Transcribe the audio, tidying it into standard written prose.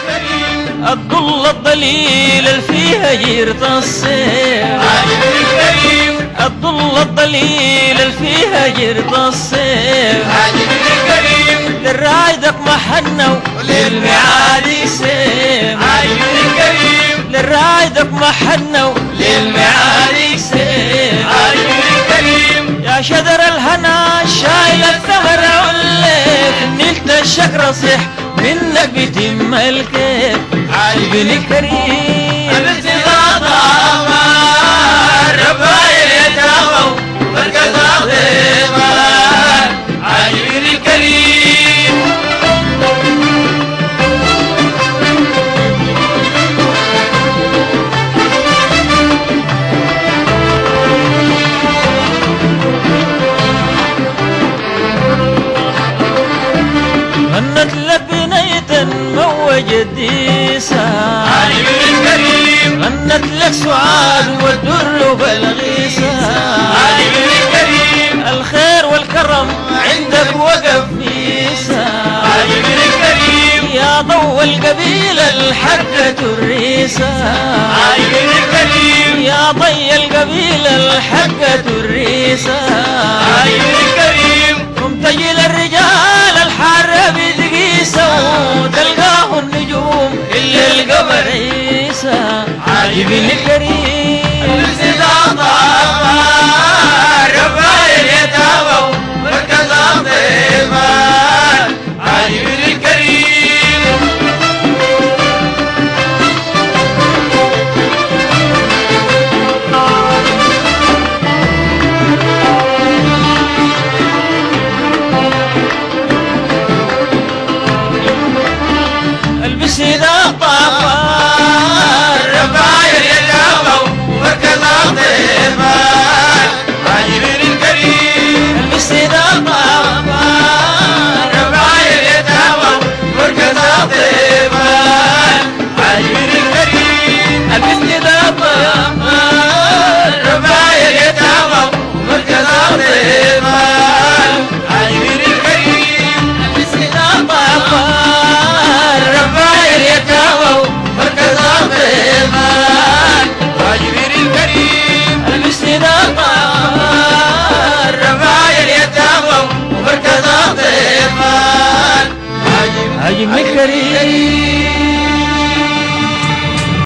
الضل الضليل اللي فيها جيرة الصيف عاجبني الكريم الضل الضليل اللي فيها جيرة الصيف عاجبني الكريم للرايدك محنة وللمعاد يسيف عاجبني الكريم للرايدك محنة وللمعاد يسيف عاجبني الكريم يا شجر الهنا شايل الثمر عليك نلت الشكر صح منك بيتم الكيف عاجبني الكريم الابتغاء ربايل يتامى مركز عظيمة عاجبني الكريم غنت لك بنية موج الديسة عاجبني الكريم غنت لك سعاد والدر بالغيسة عاجبني الكريم الخير والكرم عندك وقف ميسة عاجبني الكريم يا ضو القبيلة الحقة الريسة عاجبني الكريم يا ضي القبيلة الحقة الريسة عاجبني الكريم تجي للرجال الحارة بتقيسة وتلقاه النجوم اللي القمر عيسى عاجبني الكريم الاستضافة ربايل يتامى مركز عظيمة عاجبني الكريم البس إذا طاف ربايل يتامى مركز عظيمة عاجبني الكريم البس إذا طاف ربايل يتامى مركز عظيمة عاجبني الكريم البس إذا طاف ربايل يتامى مركز عظيمة عاجبني الكريم البس إذا طاف ربايل يتامى مركز عظيمة عاجبني الكريم البس إذا طاف ربايل يتامى مركز عظيمة عاجبني الكريم